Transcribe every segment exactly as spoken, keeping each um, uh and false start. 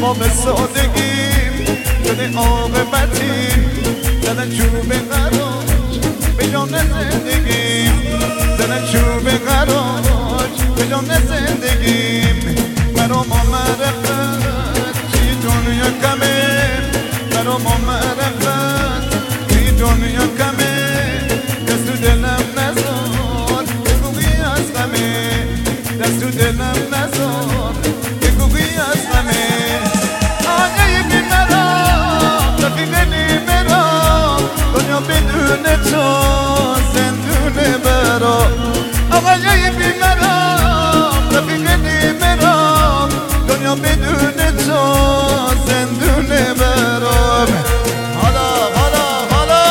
تمام سادگیم شده عاقبتیم زدن چوب قراج به جان زندگیم زدن چوب قراج به جان زندگیم برا ما معرفت چی دنیا کمه برا ما معرفت چی دنیا کمه دست تو دلم نزار بگویی از غمه دست تو دلم نزار بگویی از غمه آقای بی مرام رفیق نیمرام دنیا بدون تو زندونه برا آقای بی مرام رفیق نیمرام دنیا بدون تو زندونه برام حالا حالا حالا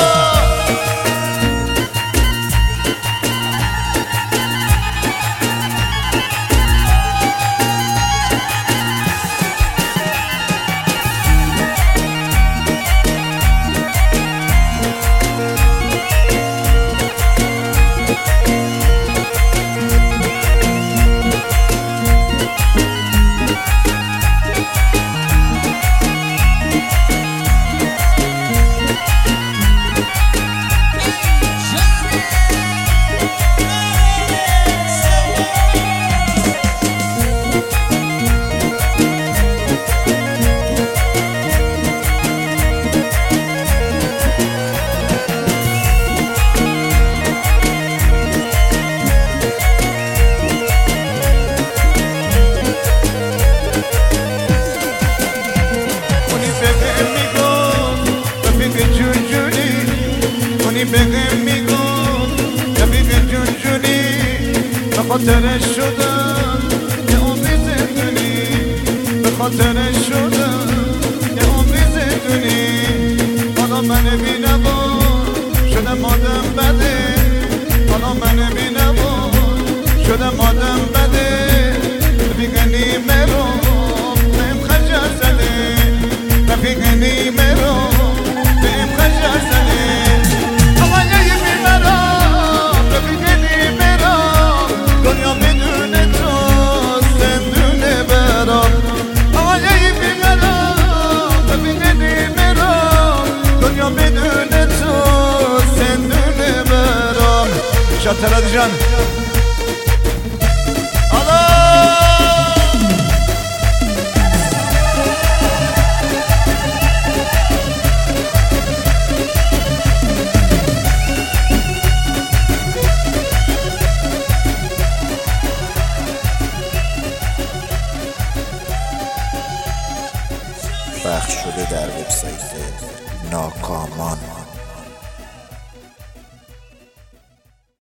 بهم میگم رفیق جون جونی به خاطرش شدم یه عمری زندونی به خاطرش شدم یه عمری زندونی حالا من بینوان شدم آدم بده حالا من بینوان شدم آدم بده رفیق نیمه رو بهم خجر زده رفیق نیمه رو بهم خجر زده دنیا بدون تو زندونه برام آقای بیمرام رفیق نیمرام دنیا بدون تو زندونه برام شاد ترادی جان پخش شده در وبسایت ناکامان.